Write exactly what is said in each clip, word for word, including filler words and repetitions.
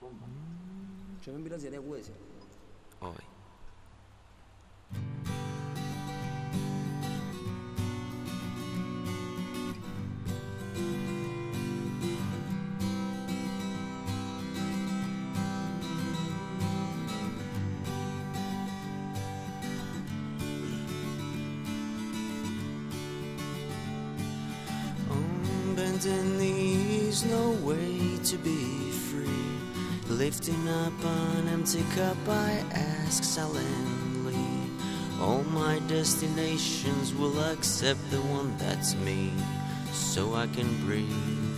Ce mi bila zjede għuese. Oj. Bending knees, no way to be free. Lifting up an empty cup, I ask silently. All my destinations will accept the one that's me, so I can breathe.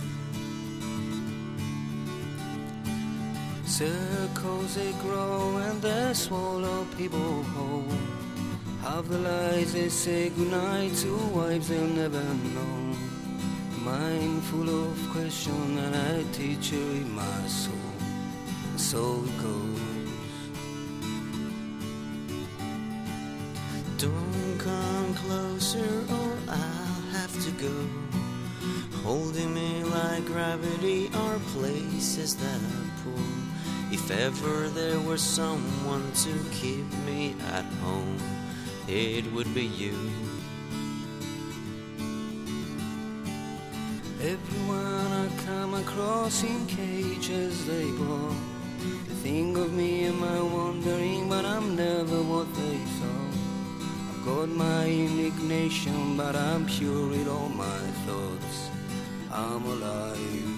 Circles they grow and they swallow people whole. Half the lies they say goodnight to wives they'll never know. Mind full of question and I teach her in my soul. So it goes. Don't come closer or I'll have to go. Holding me like gravity are places that pull. If ever there were someone to keep me at home, it would be you. Everyone I come across in cages they go. They think of me and my wandering, but I'm never what they thought. I've got my indignation, but I'm pure with all my thoughts. I'm alive.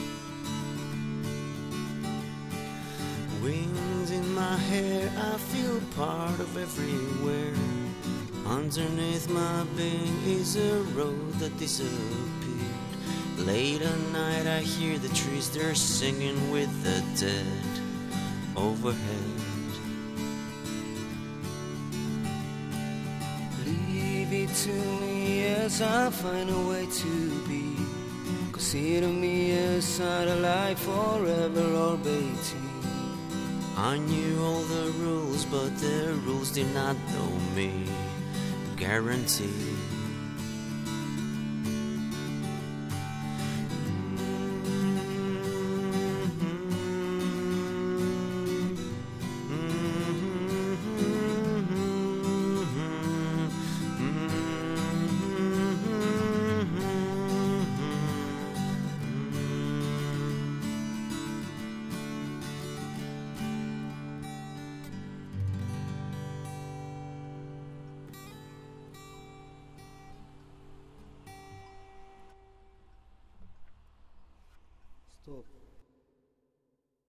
Wind in my hair, I feel part of everywhere. Underneath my being is a road that disappears. Late at night I hear the trees, they're singing with the dead overhead. Leave it to me as I find a way to be. Consider me a satellite forever orbiting. I knew all the rules, but the rules did not know me. Guaranteed. Stop.